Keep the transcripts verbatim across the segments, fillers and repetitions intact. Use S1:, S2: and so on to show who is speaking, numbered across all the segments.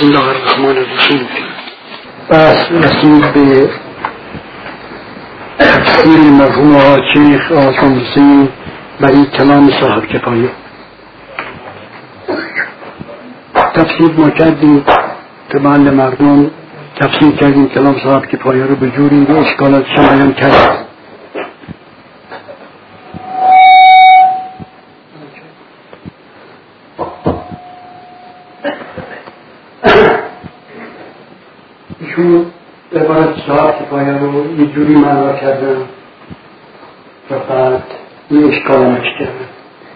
S1: بسم الله الرحمن الرحیم. بس رسید به تفسیر مرحوم آقا شیخ آقا شمسی برای کلام صاحب کفایه. تفسیر ما کردیم که بند مردم تفسیر کردیم کلام صاحب کفایه رو به جوری به اشکالات شمایان کردیم. ایشون عبارت صاحب کفایه رو یه جوری معنا کردن و بعد یه اشکالانش کردن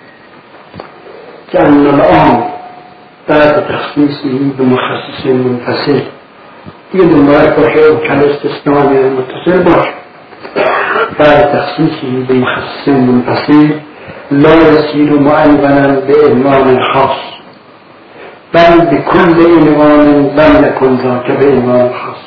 S1: که ان العام بعد تخصیصی به مخصص منفصل دیگه دنبالت باشه و کل استثناء متصل باشه. بعد تخصیصی به مخصص منفصل لا يصير معنونا به عنوان خاص بل بكل عنوان لم يكن ذاك به عنوان خاص.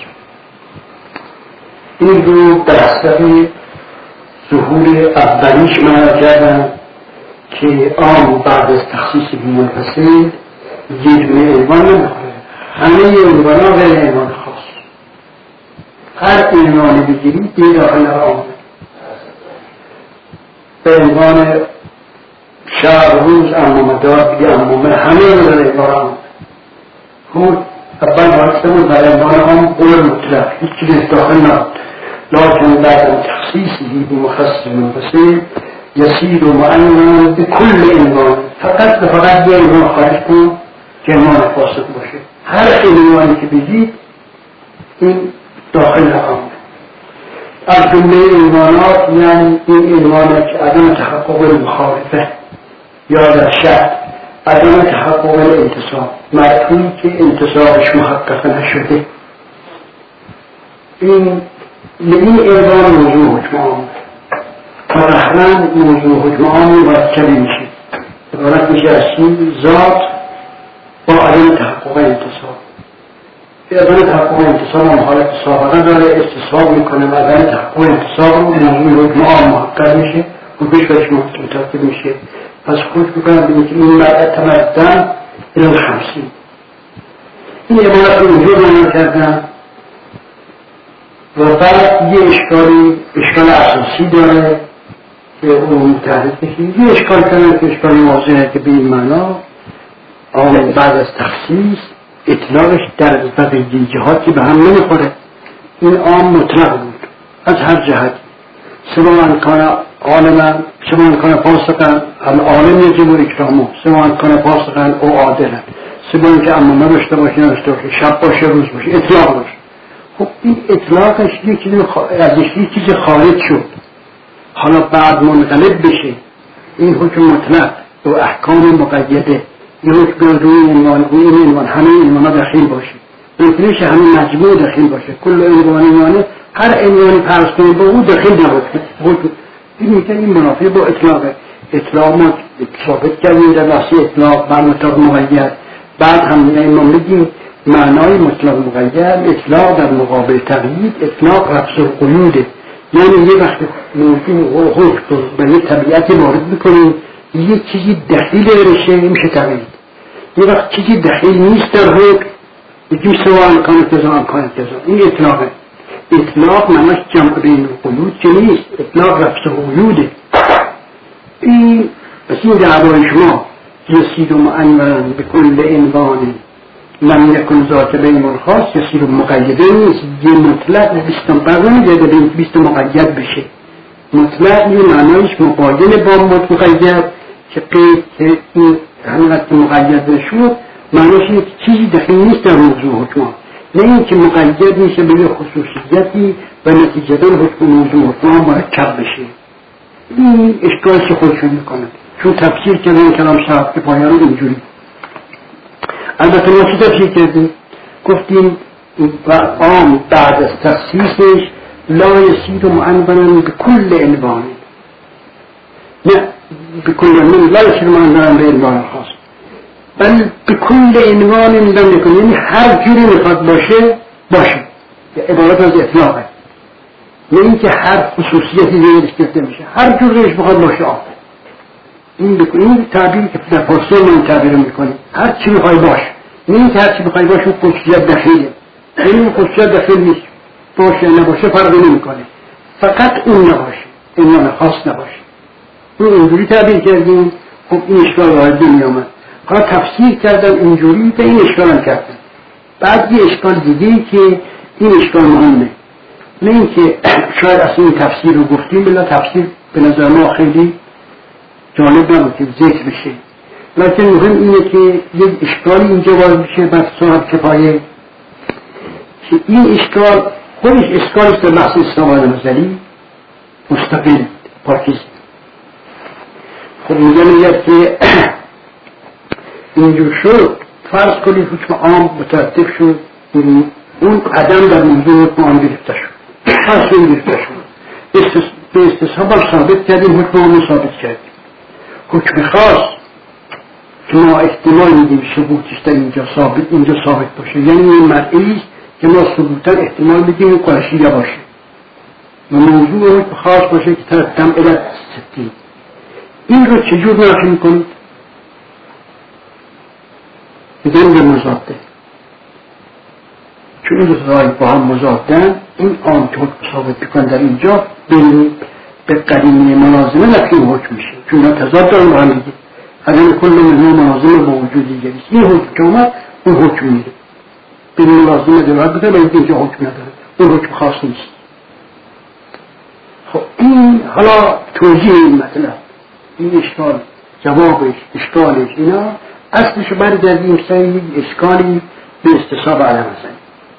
S1: این رو در اثر ظهور اولیش معنا کردن که عام بعد از تخصیص به منفصل یک عنوان نمیخوره، همه عنوان ها به عنوان خاص. هر عنوانی بگیرید یه داخل عام به عنوان شهر روز امام دار بگه امام همه عنوان عنوان عام خود اول وقتمون در عنوان عام قول مطلق هیچ چیز داخل نبود، لكن بعد تخصيصه بمخصص منفصل يصير معنونا بكل عنوان فقط فقط یه عنوان خارج کن که عنوان فاسد باشه. هر عنوانی که بگید این داخل عام. از جمله عنوانات یعنی این عنوان که عدم تحقق المخالفه یا در شرط عدم تحقق الانتصاب، مدعوی که انتصابش محقق نشده، این این عنوان موضوع حکم عام فرحرن موضوع حکم عام مرکبی میشه. عبارت میشه از این ذات با عدم تحقق انتصاب. عدم تحقق انتصاب هم حالت سابقه داره، استصواب میکنه و عدم تحقق انتصاب رو موضوع حکم عام محقق میشه و بیش بهش مترتب میشه. پس خود بکنم بینید که این مرد تمدن الان خمسین. این عبارت رو اونجور معنا کردن و بعد یه اشکالی اشکال اساسی داره که اون تعریف بشید. یه اشکال کنه که اشکالی واضحه که به این معنا عام بعد از تخصیص اطلاقش در بقیه جهاتی به هم نمیخوره. این عام مطلق بود از هر جهت، سواء کان عالما سواء کان فاسقا العالم یجب اکرامه سواء کان فاسقا او عادلا، سواء که عمومه داشته باشه نداشته باشه، شب باشه روز باشه، اطلاق باشه. خب این اطلاقش یه چیز ازش یه چیز خارج شد، حالا بعد منقلب بشه این حکم مطلق و احکام مقیده یه حکم روی عنوان روی عنوان همه عنوانا داخل باشه، ممکنه همه مجموع داخل باشه، کل عنوان عنوانه هر عنوانی پرستوی با او داخل نبود. این میگه این منافع با اطلاقه. اطلاق ما ثابت کردیم در بحث اطلاق و مطلق مقید. بعد هم ما میگیم معنای مطلق مقید اطلاق در مقابل تقیید اطلاق رفض القیوده، یعنی یه وقت موضوع و حکم به یه طبیعت وارد میکنیم یه چیزی دخیل رشه میشه تقیید. یه وقت چیزی دخیل نیست در حکم بگیم سواء کان کذا ام کان کذا، این اطلاقه. اطلاق معناش جمع بین القیود که نیست، اطلاق رفض القیوده. این بس این دعوای شما یصیر معنونا بکل عنوان لم یکن ذات به عنوان خاص یصیر مقیده نیست، یه مطلق بیستم برنامه دیده به بیست مقید بشه. مطلق یه معنایش مقایل با مقید که قید که این همینقدر مقید نشود معناش اینه که چیزی دخیل نیست در موضوع حکم، نه این که مقید میشه به یه خصوصیتی و نتیجتا حکم موضوع حکم مرکب بشه. این اشکالش خودشون میکنن چون تفسیر کردن کلام صاحب کفایه رو اینجوری. البته ما چی تفسیر کردیم؟ گفتیم و عام بعد از تخصیصش لا يصير معنونا بكل عنوان، نه بكل عنوان لا يصير معنونا بعنوان خاص بل بكل عنوان لم يكن، یعنی هر جوری میخواد باشه باشه، عبارت از اطلاقه، نه اینکه هر خصوصیتی زیرش گرفته میشه، هر جوریش بخواد باشه آب. این بکنیم تعبیری که در فارسی ما این تعبیر میکنیم هر چی میخوای باش، این ترتیب بخوای باشه خصوصیت داخله، این خصوصیت داخل نیست، باشه نباشه فرقی نمیکنه، فقط اون نباشه، این خاص نباشه. اون اینجوری تعبیر کردیم، خب این اشکال وارد نمی آمد. حالا تفسیر کردن اینجوری به این اشکال هم کردن. بعد یه اشکال دیگه که این اشکال مهمه، نه اینکه شاید اصلا این تفسیر رو گفتیم، بلا تفسیر به نظر ما خیلی جالب نبود که ذکر بشه، لیکن مهم اینه که یک اشکالی اینجا وارد بشه بر صاحب کفایه که این اشکال خودش اشکال است در بحث اسلام نظری مستقل پاکیز. خب اینجا میگه که اینجور شد، فرض کنید حکم عام مترتب شد، اون عدم در موضوع حکم عام گرفته شد، فرض کنید گرفته شد، به استصحاب هم ثابت کردیم، حکم عام ثابت کردیم. حکم خاص که ما احتمال میدیم ثبوتش در اینجا ثابت اینجا ثابت باشه، یعنی این مرئی که ما ثبوتا احتمال میدیم قرشیه باشه و موضوع حکم خاص باشه که ترتم علت ستی. این رو چجور نافی میکنید؟ میگن به مضاده، چون این دو رای با هم مضادن، این آن که حکم ثابت بکن در اینجا به قدیمی ملازمه نفی حکم میشه، چون اینا تضاد دارن با هم دیگه. عدم کل منها ملازمه با وجود دیگه نیست، این حکم که اومد اون حکم میره به ملازمه دلالت بده، باید اینجا حکم نداره، اون حکم خاص نیست. خب این حالا توجیه این مطلب، این اشکال، جوابش، اشکالش، اینا اصلش برگردیم سر یک اشکالی به استصحاب عدم زنی.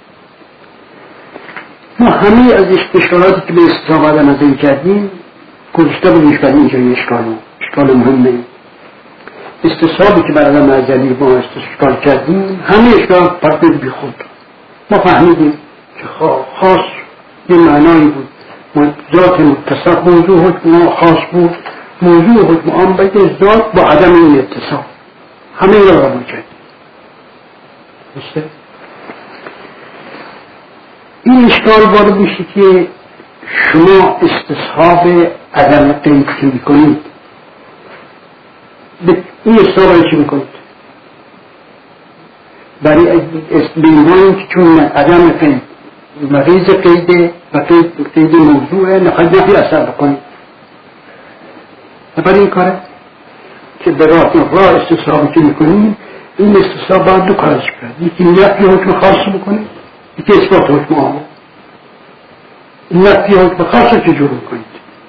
S1: ما همه از اشکالاتی که به استصحاب عدم زنی کردیم گذاشته بودیم برای اینجا این اشکالی، اشکال مهمه. استصحابی که برای عدم زنی ما اشکال کردیم همه اشکال پرده بی خود. ما فهمیدیم که خاص یه معنایی بود، ذات متصف موضوع حکم خاص بود، موضوع حکم عام باید ذات با عدم این اتصاف، همه این را قبول کردیم. این اشکال وارد میشه که شما استصحاب عدم قید که میکنید، این استصحاب چی میکنید؟ برای بیمانی که چون عدم قید مریض قیده و قید, قید موضوعه نخواهید نفی اثر بکنید، برای این کاره که به راه راه استصحابی که میکنید، این استصحاب باید دو کارش کرد، یکی نفی حکم خاص بکنید، یکی اثبات حکم عام. نفی حکم خاص رو چجور میکنید؟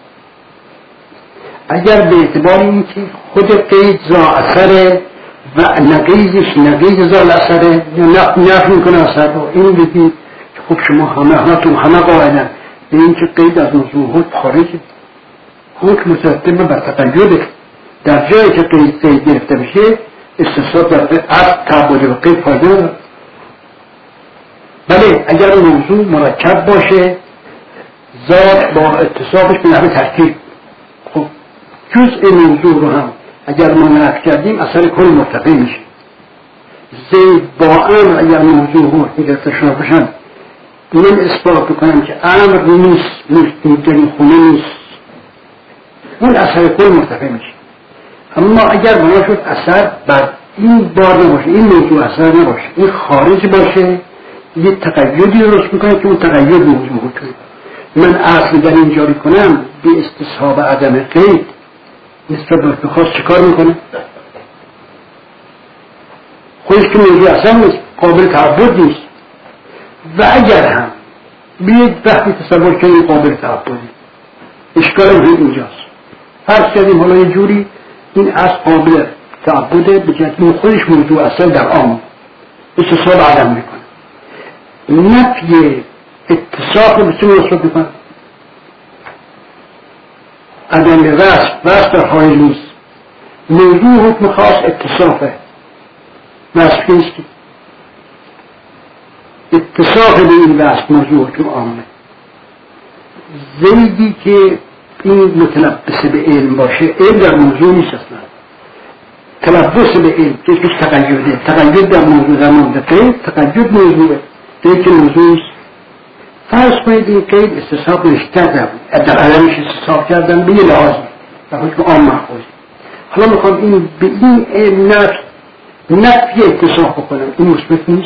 S1: اگر به اعتبار این که خود قید زا اثره و نقیزش نقیز زا اثره یا نفی میکنه اثر رو، این بگید که خب شما همه همتون همه قاعدن به این که قید از موضوع حکم خارجه، حکم مترتب بر تقیده، در جایی که قید قید گرفته بشه استصحاب در اصل تعبد و قید فایده نداره. بله اگر موضوع مرکب باشه ذات با اتصافش به نحو ترکیب، خب جزء موضوع رو هم اگر ما نفی کردیم اثر کل مرتفع میشه. زید با امر اگر موضوع حکم گرفته شده باشن، من اثبات بکنم که امر نیست، مستقیم خونه نیست، اون اثر کل مرتفع میشه. اما اگر بنا شد اثر بر این بار نباشه، این موضوع اثر نباشه، این خارج باشه، یه تقییدی درست میکنه که اون تقیید موضوع حکمه. من اصل در اینجا کنم به استصحاب عدم قید نسبت به خاص چه کار میکنه؟ خودش که موضوع اصلا نیست، قابل تعبد نیست. و اگر هم بیاید وقتی تصور کنیم قابل تعبدی، اشکال هم اینجاست. فرض کردیم حالا یه جوری این اصل قابل تعبده به جهت این خودش موضوع اصلا در عام استصحاب عدم میکنه. نفی اتصاف رو بسیار نصفت میکنه، عدم وصف وصف در حال نیست، موضوع حکم خاص اتصافه، وصف نیست که اتصاف به این وصف موضوع حکم عامه. زیدی که این متلبس به علم باشه، علم در موضوع نیست اصلا، تلبس به علم که اسمش تقییده، تقیید در موضوع در موضوع قید، تقیید موضوعه قید که موضوع نیست. فرض کنید این قید استصحاب نشکردم، در علمش استصحاب کردم به یه لحاظی در حکم عام محفوظ. حالا میخوام این به این علم نفس نفی اتصاف بکنم، این مثبت نیست؟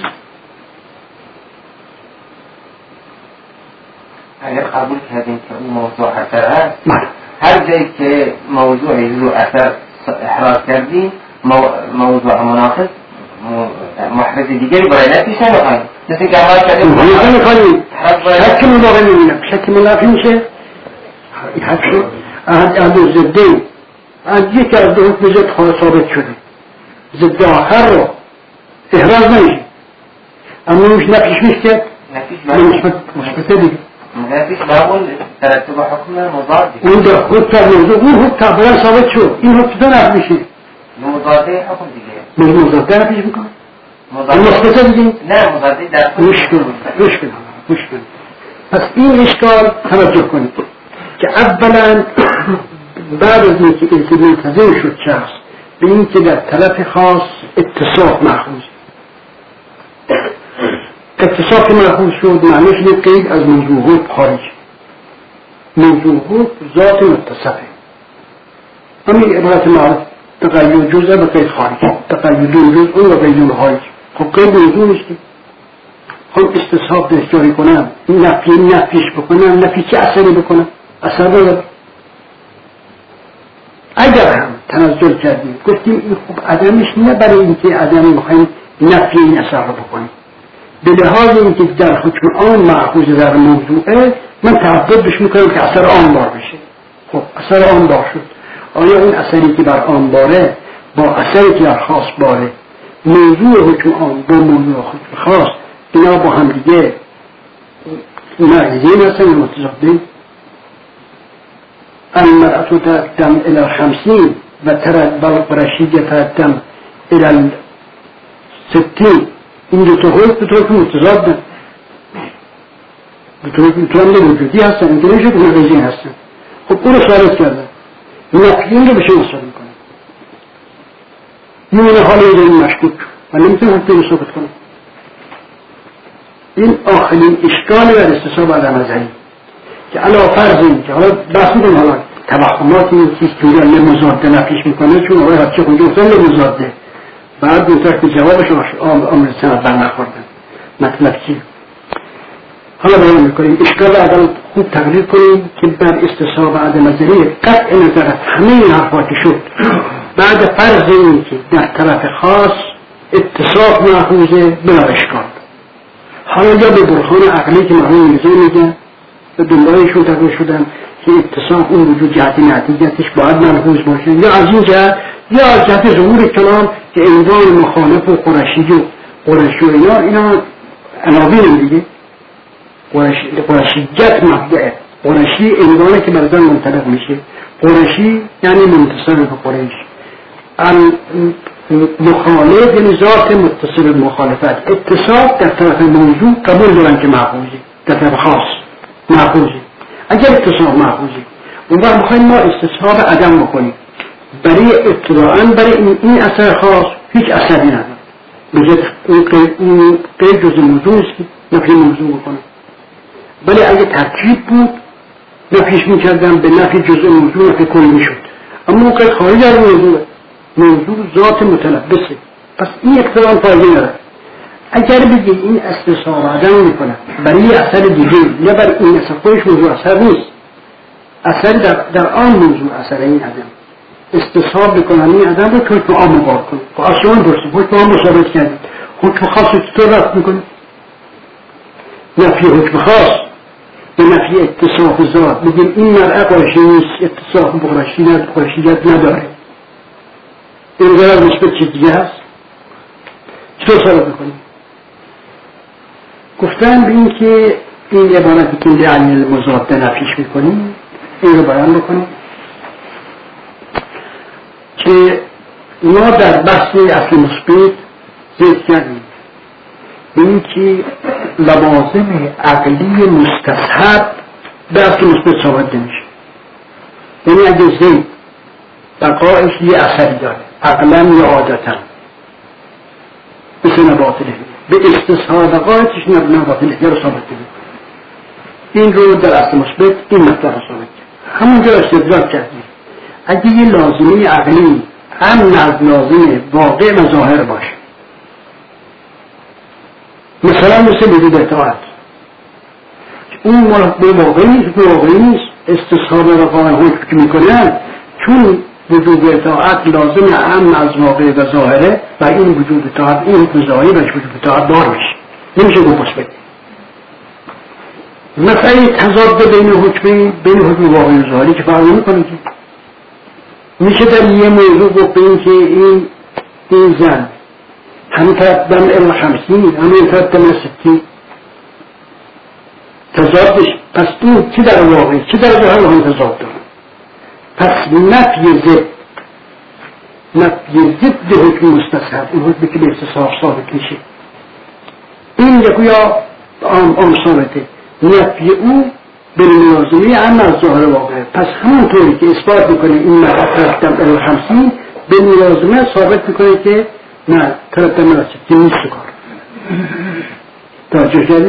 S2: اگر قبول کردیم که اون موضوع اثر هست، هر جایی که موضوع رو اثر احراز کردیم موضوع مناقض محرز دیگری برای نفیش نمیخواهیم، مثل که احراز کردیم
S1: نمیخواهیم شک ملاقه نمینم، شک ملاقه میشه این حد شد اهد زده اهد یکی از دو حکم زد خواه ثابت شده، زد آخر رو احراز نمیشه، اما نوش نفیش میشه مثبت دیگه
S2: نفیش باقول ترتب حکم مضادی
S1: اون در خود تا موضوع اون حکم تقریبا ثابت شد، این حکم تا نفت میشه
S2: مضاده حکم دیگه
S1: مضاده نفیش میکنه مثبت دیگه
S2: نه مضاده در خود
S1: مشکل مشکل مشکل. پس این اشکال توجه کنید که اولا بعد از اینکه التزام شد شخص به این که در طرف خاص اتصاف مأخوذ، اتصاف مأخوذ شد معنیش این قید از موضوع خارج، موضوع ذات متصفه، همین عبارت معروف تقید جزء به قید خارج، تقید جزء اون و قید خارج. خب قید موضوع نیست، خب استصحاب دست جاری کنم نفی نفیش بکنم، نفی چه اثری بکنم؟ اثر نداره. اگر هم تنزل کردیم گفتیم این خوب عدمش نه برای اینکه عدم میخوایم نفی این اثر رو بکنیم، به لحاظ اینکه در حکم آن مأخوذ در موضوعه من تعبد بش میکنم که اثر آن بار بشه. خب اثر آن بار شد، آیا این اثری که بر آن باره با اثری که در خاص باره، موضوع حکم آن با موضوع حکم خاص، اینا با هم دیگه معیزین هستن یا متضادین؟ المرأة تقدم الى الخمسين وترى برشيدة تقدم الى الستين، این دو تا حکم به طور که متضاد به طور که وجودی هستن، این نمیشه که معیزین هستن. خب اون رو ثابت کردن، نقیین رو به شما ثابت کنن، میمونه حال این مشکوک و نمیتونم حکم رو ثابت کنم. این آخرین اشکال در استصحاب عدم نظری که علاوه فرض این که حالا بحث می‌کنم حالا توهمات این چیز که لمزاده نفیش میکنه، چون آقای حدیث خونده گفتن لمزاده، بعد دوتر که جوابش آمر سند بر نخوردن مطلب چی؟ حالا بیان میکنیم اشکال عدم خوب تقریر کنیم که بر استصحاب عدم نظری قطع نظر همه این حرفا که شد بعد فرض این که در طرف خاص اتصاف مأخوذه بلا اشکال. حالا یا به برهان عقلی که مرحوم میرزا میگن به دنبالشون تقریر شدن که اتصاف اون وجود جهت نتیجتش باید ملحوظ باشه، یا از این جهت یا از جهت ظهور کلام که عنوان مخالف و قرشی و قرشی و اینا اینا عناوین دیگه قرشیت مبدعه، قرشی عنوانه که برزن منطلق میشه، قرشی یعنی منتصر به قریش، مخالف یعنی ذات متصل مخالفت. اتصاف در طرف موضوع قبول دارن که محفوظی، در طرف خاص محفوظی. اگر اتصاف محفوظی اون وقت میخوایم ما استصحاب عدم بکنیم برای ابتداعاً برای این, این اثر خاص هیچ اثری نداره، بجد اون قید جز موضوع است که نفی موضوع بکنم. ولی اگه ترکیب بود نفیش میکردم به نفی جزء موضوع نفی کلی میشد، اما اون قید خارج از موضوع، موضوع ذات متلبسه، پس این اقتران فایده نداره. اگر بگی این استصحاب عدم میکنم برای اثر دیگه یا برای این اثر خودش موضوع اثر نیست، اثر در, در آن موضوع اثر این عدم استصحاب بکنم این عدم رو حکم عام مقار کنم. خب اصلا برسیم حکم عام ثابت کردیم، حکم خاص چطور رفت میکنیم؟ نفی حکم خاص به نفی اتصاف ذات بگیم این مرعه قرشی نیست، اتصاف بقرشیت قرشیت نداره، این قرار نسبت چه دیگه هست؟ چطور ثابت میکنیم؟ گفتن به این که این عبارتی که لعنی المضاد نفیش میکنیم این رو بیان بکنیم که ما در بحث اصل مثبت ذکر کردیم به این که لوازم عقلی مستصحب به اصل مثبت ثابت نمیشه. یعنی اگه زید بقایش یه اثری داره عقلا یا عادتا مثل نباطله به استصحاب بقایتش نباطله یا رو ثابت نمیشه. این رو در اصل مثبت این مطلب رو ثابت کرد. همونجا استدلال کردیم اگه یه لازمه عقلی هم از لازم واقع و ظاهر باشه مثلا مثل وجود اطاعت، اون به واقعی نیست، به واقعی نیست. استصحاب رفاه حکم میکنن چون وجود اطاعت لازم اهم از واقع و ظاهره و این وجود اطاعت، این حکم ظاهری و وجود اطاعت دار میشه، نمیشه گفت مثبت. مسئله تضاد بین حکم بین حکم واقعی و ظاهری که فرق نمیکنه که میشه در یه موضوع گفت این که این این زن همین طرف دم ال خمسین همین طرف دم ستی تضادش، پس این چی در واقعی چی در ظاهر هم تضاد داره؟ پس نفی ضد نفی ضد حکم مستصحب، این حکمی که به استصحاب ثابت میشه، این یا آم ثابته، نفی او به ملازمه هم از ظاهر واقعه. پس همونطوری که اثبات میکنه این مرد ترتم ال خمسین به ملازمه ثابت میکنه که نه ترتم ال ستی نیست کار. توجه کردی؟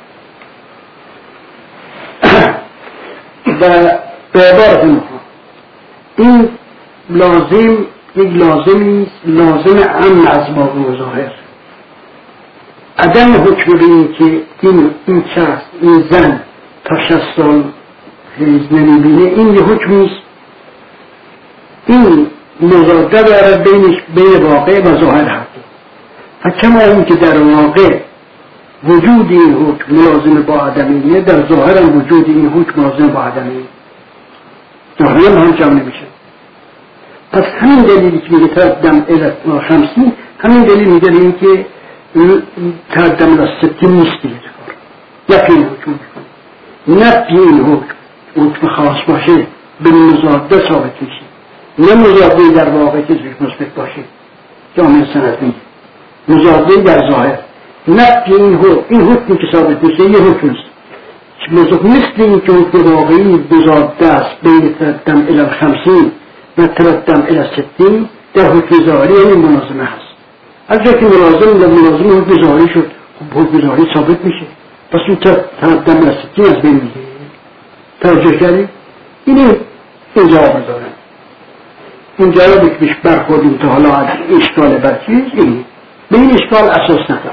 S1: و به عبارت ما این لازم یک لازمی لازم امن از واقع و ظاهر. عدم حکم به این که این این شخص این زن تا شصت سال حیض نمیبینه این یه حکم نیست، این مضاده دارد بینش بین واقع و ظاهر هست. فکما این که در واقع وجود این حکم ملازم با عدمیه، در ظاهر هم وجود این حکم ملازم با عدمیه، ظاهر هم هم جمع نمیشه. پس همین دلیلی که میگه تردم ال خمسین، همین دلیل میگه این که تردم ال ستی نیست دیگه کار. یکی این حکم میکنه، نفی این حکم حکم خاص باشه به مضاده ثابت میشه، نه مضاده در واقع که زیر مثبت باشه. جامعه سند میگه مضاده در ظاهر، نفی این حکم این حکمی که ثابت میشه یه حکم است مثل این که حکم واقعی مضاده است بین تردم ال خمسین و تردم ال ستی در حکم ظاهری این مناظمه هست. از جایی که ملازم در ملازم حکم ظاهری شد، حکم ظاهری ثابت میشه، پس اون تردم ال ستی از بین میگه. توجه کردی؟ اینه این جواب دارن. این جوابی که بیش برخوردیم تا حالا از اشکال برچیز اینه. به این اشکال اساس نداره.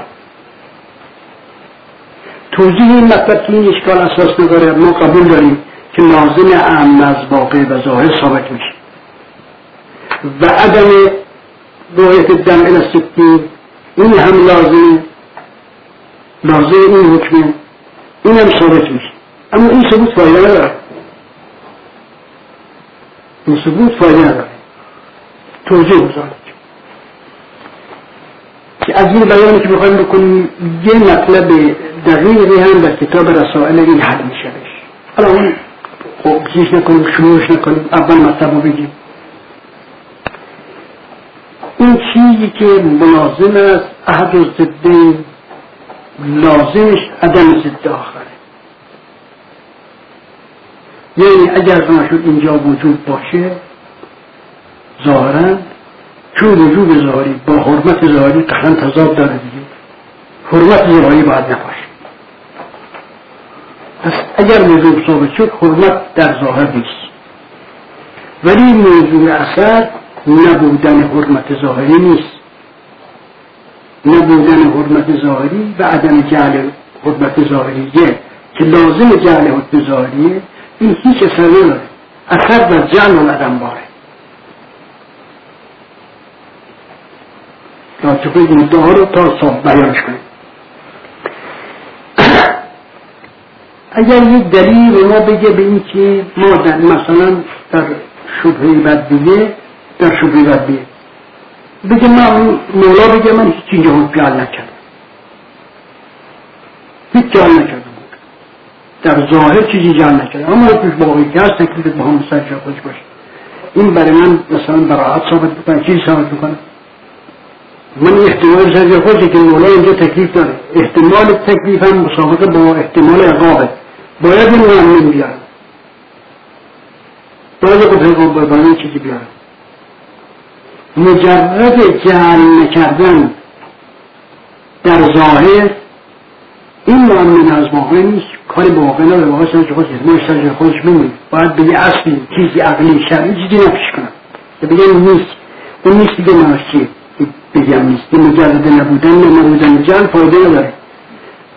S1: توضیح این مطلب که این اشکال اساس نداره ما قبول داریم که لازم اهم از واقع و ظاهر ثابت میشه و عدم رؤیت دم ال ستی این هم لازم لازم این حکمه، این هم ثابت میشه. اما این ثبوت فایده نداره، این ثبوت فایده نداره. توضیح بزارد که از این بیانی که بخوایم بکنیم یه مطلب دقیقی هم در کتاب رسائل این حل میشه بش. حالا اون خب چیش نکنیم شروعش نکنیم، اول مطلب رو بگیم. این چیزی که ملازم است احد و ضدین لازمش عدم ضد آخره. یعنی اگر نشد اینجا وجود باشه ظاهرا چون وجود ظاهری با حرمت ظاهری قطعا تضاد داره دیگه، حرمت ظاهری باید نباشه. پس اگر موضوع ثابت شد حرمت در ظاهر نیست، ولی موضوع اثر نبودن حرمت ظاهری نیست. نبودن حرمت ظاهری و عدم جعل حرمت ظاهریه که لازم جعل حرمت ظاهریه این هیچ اثر نداره، اثر در جعل و عدم باره. تا چطور این ادعا رو تا صاحب بیانش کنیم. اگر یک دلیل ما بگه به این که ما در مثلا در شبهه بدبیه در شبهه بدبیه بگه من مولا بگه من هیچ اینجا حکم جعل نکردم، هیچ جعل نکردم، در ظاهر چیزی جعل نکردم، اما یکیش باقی که هست تکلیف با هم سر جا خودش باشه. این برای من مثلا براحت ثابت بکنم، چیزی ثابت بکنم. من احتمال سر جا خودشه که مولا اینجا تکلیف داره، احتمال تکلیف هم مسابقه با احتمال عقابه، باید این مؤمن بیارم، باید خود عقاب بایبانه چیزی بیارم. مجرد جعل نکردن در ظاهر این مؤمن از واقع نیست، کاری با واقع نداره، واقع سر جا خودش ما سر جا خودش بمونید. باید به یه اصلی چیزی عقلی شرعی چیزی نفیش کنم که بگم نیست، اون نیست دیگه ناشیه بگم نیست. این مجرد نبودن نبودن جعل فایده نداره،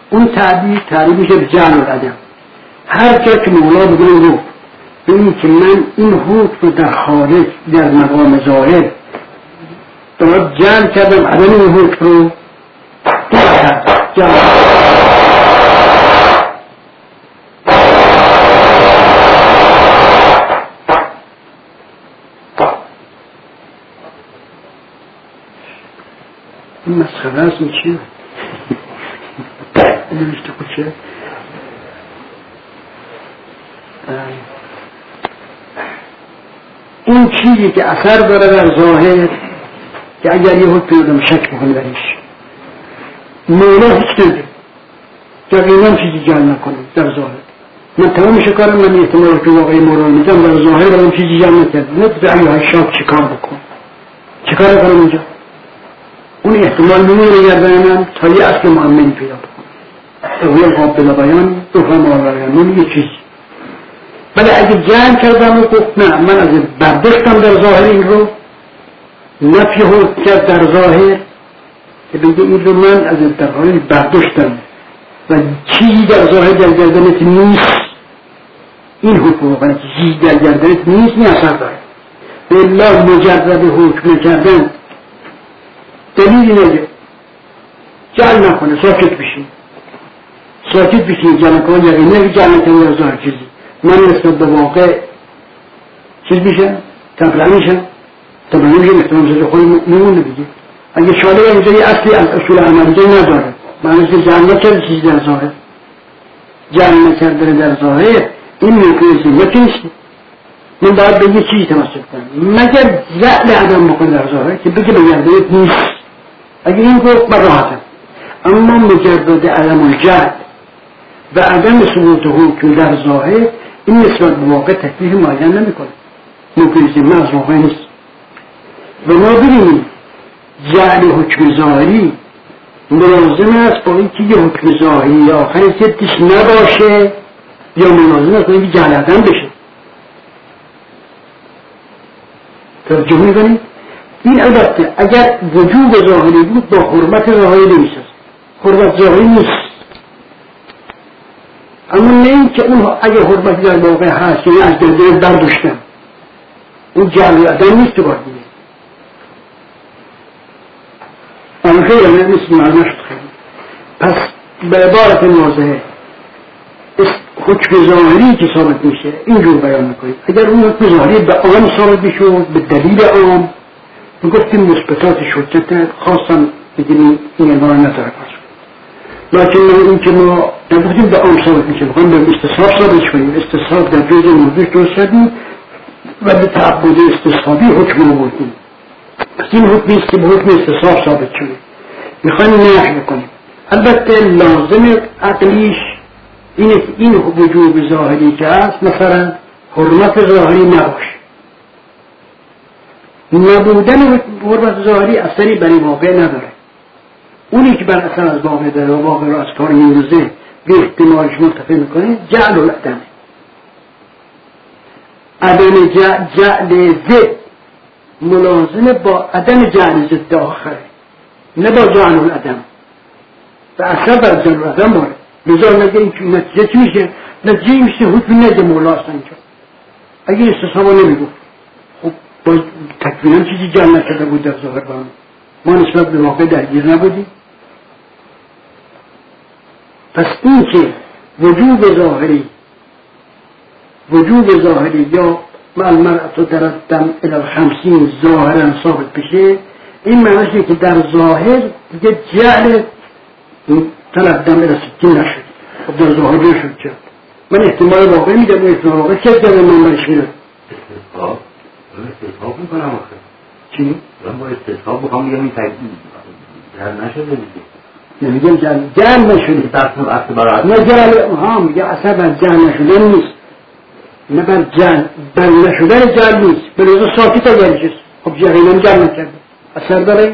S1: اون تعبیر تعبیر میشه به جعل العدم. هر جا که مولا به من گفت به این که من این حکم رو در خارج در مقام ظاهر دارم جعل کردم، عدم این حکم رو جعل این مسخره است. این چیه؟ نمیشته خود چه؟ این چیزی که اثر داره در ظاهر که اگر یه حکم آدم شک بکنه درش مولا هیچ نده یقینا چیزی جعل نکنه در ظاهر. من تمام شکارم من احتمال که واقعی مولا میدم در ظاهر برام چیزی جعل نکرد. نه به ایوه شاک چی کار بکن چی کار کنم اینجا؟ اون احتمال نمونه گردن من تا یه اصل معمنی پیدا بکنم اول قابل بیان دوفم آوران نمی یه چیزی. ولی اگه جمع کردم و گفت نه من از برداشتم در ظاهر این رو نفی حکم کرد در ظاهر که بگه این رو من از در ظاهر برداشتم و چیزی در ظاهر در گردنت نیست، این حکم رو چیزی در گردنت نیست این اثر داره. بالله مجرد حکم کردن دلیلی نگه جعل نکنه ساکت بشین ساکت بشین جعل نکنه یقین نگه جعل نکنه در ظاهر چیزی من نسبت به واقع چیز میشن تبرع میشن تبرع میشن احتمام زده خود میمونه دیگه. اگه شاله اینجا یه اصلی از اصول عملیه نداره معنی که جعل نکرده چیزی در ظاهر جعل نکرده در ظاهر این میکنیستی نکنیستی من باید به یه چیزی تمسک کنم مگر جعل عدم بکنه در ظاهر که بگه به گردنت نیست. اگه این گفت من راحتم. اما مجرد عدم الجعل و عدم ثبوت حکم در ظاهر این نسبت به واقع تکلیف معین نمی کنه ممکنیستی من از واقع نیست. و ما ببینیم جعل حکم ظاهری ملازم است با اینکه یه حکم ظاهری آخر ضدش نباشه یا ملازم است با اینکه جعل عدم بشه. توجه می‌کنید؟ این البته اگر وجود ظاهری بود با حرمت ظاهری نمی‌سازد. حرمت ظاهری نیست. اما نه این که اون اگه حرمت در واقع هست یعنی از دل برداشتن اون جعل عدم نیست تو باید دیگه. اما خیلی همه نیست معنی شد خیلی. پس به عبارت واضحه حکم ظاهری که ثابت میشه اینجور بیان میکنید. اگر اون حکم ظاهری به آن ثابت میشود به دلیل آن میگفتیم مثبتات شدت خاصا بگیریم این عنوان نداره پس. لکن این که ما نگفتیم به آن ثابت میشه بخوایم به استصحاب ثابت کنیم. استصحاب در جز موضوع درست کردیم و به تعبد استصحابی حکم رو بودیم. پس این حکمی است که به حکم استصحاب ثابت شده میخوایم نفی کنیم. البته لازم عقلیش اینه که این وجوب ظاهری که هست مثلا حرمت ظاهری نباشه. نبودن حرمت ظاهری اثری برای واقع نداره. اونی که بر اثر از واقع داره و واقع رو از کار میروزه به احتمالش منتفع میکنه جعل العدم. عدم جعل ضد ملازم با عدم جعل ضد آخره نه با جعل العدم و اثر بر جعل العدم باره. لذا نگه این که نتیجه چی میشه؟ نتیجه میشه حکم نگه مولاست اینجا. اگه استصحابا نمیگفت خب با تکوینا چیزی جعل نکرده بود در ظاهر با ما نسبت به واقع درگیر نبودیم. پس این که وجود ظاهری وجود ظاهری یا مع المرأة در الدم الى الخمسین ظاهرا ثابت بشه این معنیشه که در ظاهر دیگه جعل تلقدم الى ستین نشد. خب در ظاهر نشد چه من احتمال واقعی میدم احتمال واقعی چه در من برش میدم
S3: استصحاب من استصحاب میکنم آخه
S1: چی؟
S3: من با استصحاب بخوام میگم این تایید جعل نشده دیگه
S1: نمیگم جعل جعل نشده
S3: درست اصل برای
S1: نه جعل ها میگه اصلا بر جعل نشدن نیست نه بر جعل بر نشدن جعل نیست بلوزه ساکت اگرشست خب جعل جعل نکرده اثر داره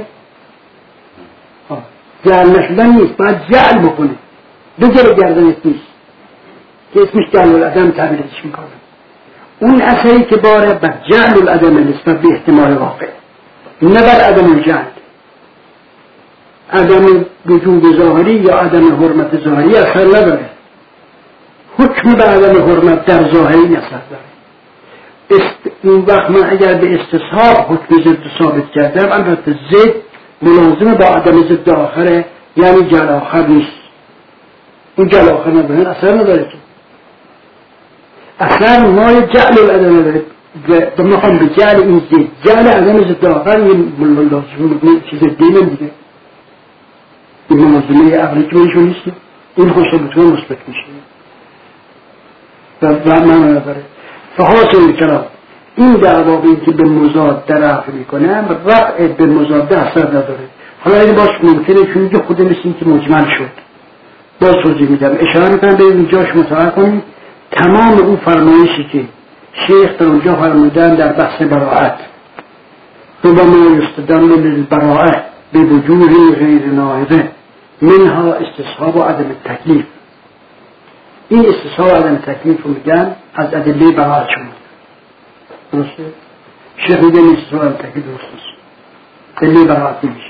S1: جعل نشدن نیست باید جعل بکنه دو جلو گردنت نیست که اسمش جعل العدم تعبیرش میکنه. اون اثری که باره بر جعل العدم نسبت به احتمال واقع نه بر عدم الجعل. عدم وجود ظاهری یا عدم حرمت ظاهری اثر نداره. حکم به عدم حرمت در ظاهری اثر داره. است... این وقت من اگر به استصحاب حکم ضد ثابت کردم، البته ضد ملازم با عدم ضد آخره، یعنی جل آخر نیست. این جل آخر نداره، اثر نداره که اثر مای جعل العدم نداره. و میخوام به جعل این ضد، جعل عدم ضد آخر یه ملازم چیز دیگه دیگه، این ملازمه عقلی که میشون نیست، این خوش بتونه مثبت میشه و من نداره. فحاصل کلام این دعوا به اینکه به مضاد در رفع میکنم، رفع به مضاد اثر نداره. حالا این باش ممکنه چون اینجا خود مثل اینکه مجمل شد، باز توضیح میدم. اشاره میکنم به اینجاش متوجه کنید تمام اون فرمایشی که شیخ در اونجا فرمودن در بحث براءت، ربما یستدل للبراءة بوجوه غیر ناقضه منها استصحاب و عدم التکلیف. این استصحاب و عدم تکلیف رو میگن از ادله براءت شما. درسته؟ شیخ میگن استصحاب و عدم تکلیف درست نیست، ادله براءت نمیشه.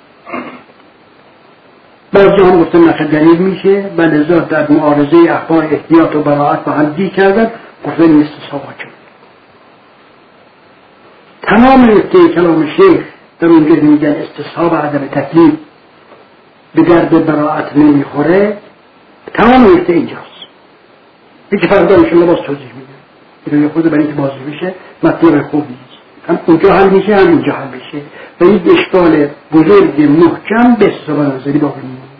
S1: بعضی هم گفتن نقل دلیل میشه و لذا در معارضه اخبار احتیاط و براءت با هم دی کردن، گفتن این استصحاب شما. تمام نکته کلام شیخ در اونجا میگن استصحاب و عدم تکلیف به درد براءت نمیخوره. تمام نکته اینجاست. یکی فردا انشاءالله باز توضیح میدم. اینو خود برای اینکه بازی بشه مطلب خوب نیست. هم اونجا حل میشه هم اینجا حل بشه و این اشکال بزرگ محکم به حساب نظری باقی میمونه.